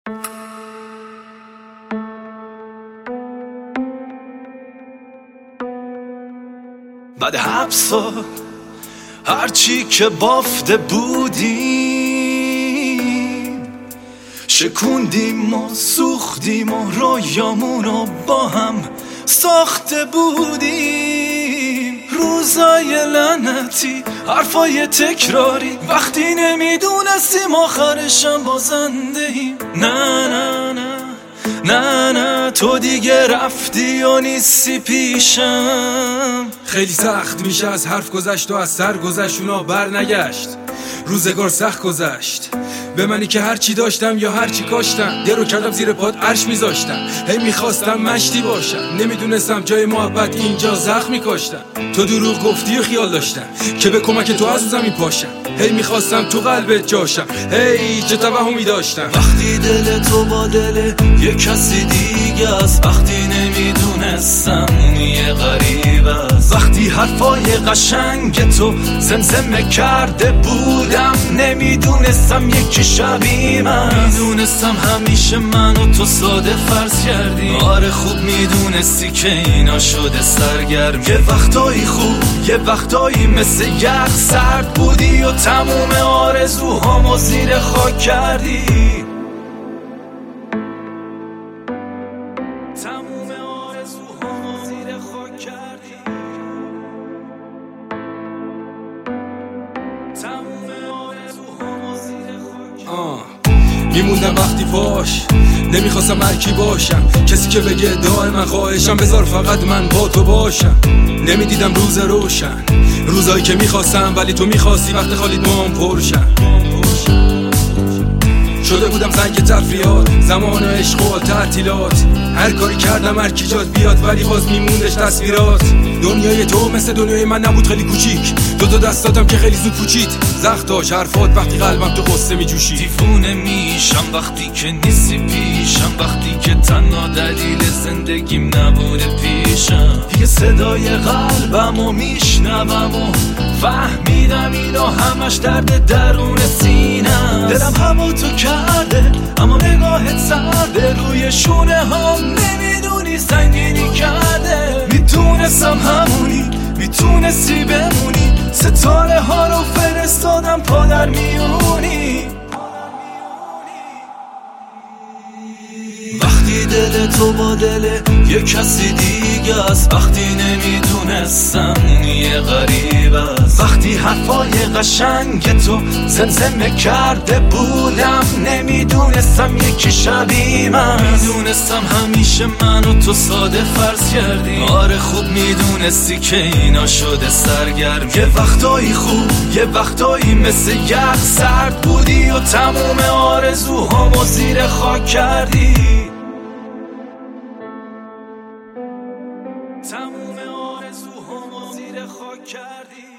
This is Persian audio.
بعد 7 سال هرچی که بافته بودیم شکوندیم و سوختیم و رویامونو با هم ساخته بودیم. روزای لعنتی، حرفای تکراری، وقتی نمیدونستیم آخرشم بازنده ایم. نه نه نه نه نه تو دیگه رفتی و نیستی پیشم. خیلی سخت میشه از حرف گذشت و از سر گذشت، اونا بر نگشت. روزگار سخت گذشت به منی که هرچی داشتم یا هرچی کاشتم درو کردم زیر پاد عرش میذاشتم. هی میخواستم مشتی باشم، نمیدونستم جای محبت اینجا زخم میکاشتم. تو دروغ گفتی و خیال داشتم که به کمک تو از زمین پاشم. هی میخواستم تو قلبت جاشم، هی چه توهمی داشتم. وقتی دل تو با دل یه کسی دیگه است، وقتی نمیدونستم یه غریب است، وقتی حرفای قشنگ تو زمزمه کرده بودم نمیدونستم یکی شبیه من. میدونستم همیشه من و تو ساده فرض کردیم. آره خوب میدونستی که اینا شده سرگرم. یه وقتایی خوب یه وقتایی مثل یخ سرد بودی و تموم آرزوهامو زیر خاک کردی. تموم آرزوهامو زیر خاک کردی. تموم آرزوهامو زیر خاک میموندم وقتی پاش، نمیخواستم مرکی باشم، کسی که بگه دائما خواهشم بذار فقط من با تو باشم. نمیدیدم روز روشن، روزایی که میخواستم ولی تو میخواستی وقت خالی دوام پرشم. شده بودم زنگ تفریحات، زمان عشق و تعطیلات. هر کاری کردم هر کی جات بیاد ولی باز میموندش تصویرات. دنیای تو مثل دنیای من نبود، خیلی کوچیک. دو دستاتم که خیلی زود پوچید. زخم داشت حرفات وقتی قلبم تو قصه میجوشید. دیوونه میشم وقتی که نیستی پیشم، وقتی که تنها دلیل زندگیم نبوده پیشم. دیگه صدای قلبمو میشنوم و فهمیدم اینا همش درد درون سینم. دلم همو تو کرده اما نگاهت سرده، روی شونه هم نمیدونی سنگینی کرده. میتونستم همونی میتونستی بمونی، ستاره ها رو فرستادم پا در میونی. وقتی دل تو با دل یه کسی دیگه است، وقتی نمیدونستم یه غریب است، وقتی حرفای قشنگ تو زمزمه کرده بودم نمیدونستم یکی شبیه من. میدونستم همیشه من و تو ساده فرض کردیم. آره خوب میدونستی که اینا شده سرگرم. یه وقتایی خوب یه وقتایی مثل یخ سرد بودی و تموم آرزوهامو زیر خاک کردی. تموم آرزوهامو زیر خاک کردی.